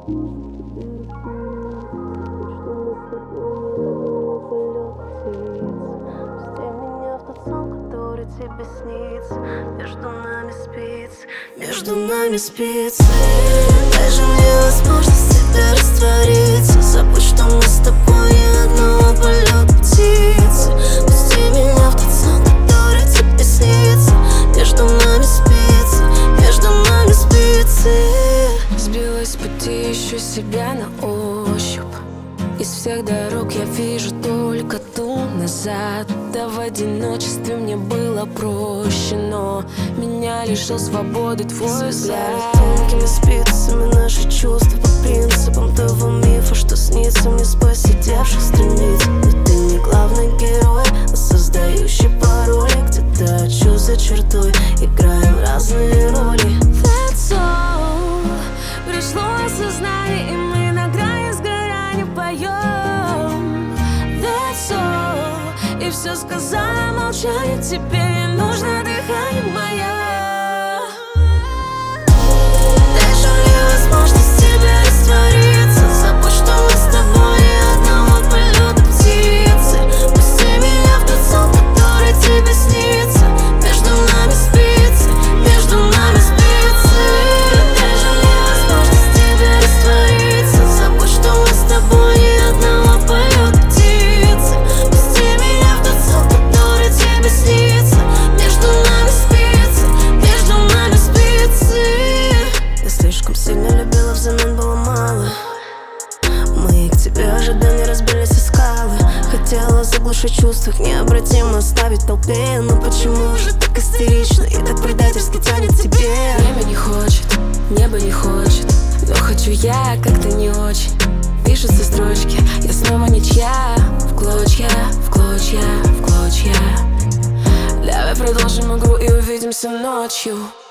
Тебе снится, между нами спится. Дай же мне возможность тебя раствориться. Забудь, что мы с тобой не одного полета птицы. Пусти меня в тот сон, который тебе снится. Между нами спится, между нами спится. Сбилась с пути, ищу себя на ощупь. Из всех дорог я вижу только ту назад. Да в одиночестве мне было проще, но меня лишил свободы твой взгляд. Тонкими спицами наши чувства по принципам того мифа, что снится мне с посидевших страниц. Но ты не главный герой, а создающий пароли. Где-то очу за чертой, играем разные роли. That's all. Пришло осознание, и мы на грани сгорания поем. That's all. И все сказала молчание, тебе не нужно дыхание мое. Дай же мне возможность тебя раствориться. Забудь, что мы с тобой не одного полета птицы. Пусти меня в тот сон, который тебе снится. Между нами спится, между нами спится. Дай же мне возможность тебя раствориться. Забудь, что мы с тобой не одного полета птицы. Пусти меня в тот сон, который тебе снится. Между нами спится, между нами спится. Я слишком сильно любила, взамен было мало. Мои к тебе ожидания разбились о скалы. Хотела заглушить чувства, их необратимо оставить в толпе. Но почему же так истерично и так предательски тянет тебе? Время не хочет, небо не хочет, но хочу я как-то не очень. Пишутся строчки, я снова ничья. В клочья, в клочья, в клочья. Давай продолжим игру и увидимся ночью.